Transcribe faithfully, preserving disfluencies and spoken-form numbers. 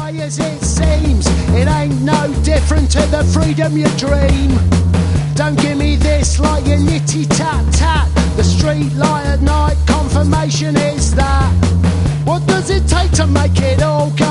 way as it seems. It ain't no different to the freedom you dream. Don't give me this like your nitty tat tat. The street light at night, confirmation is that. What does it take to make it all go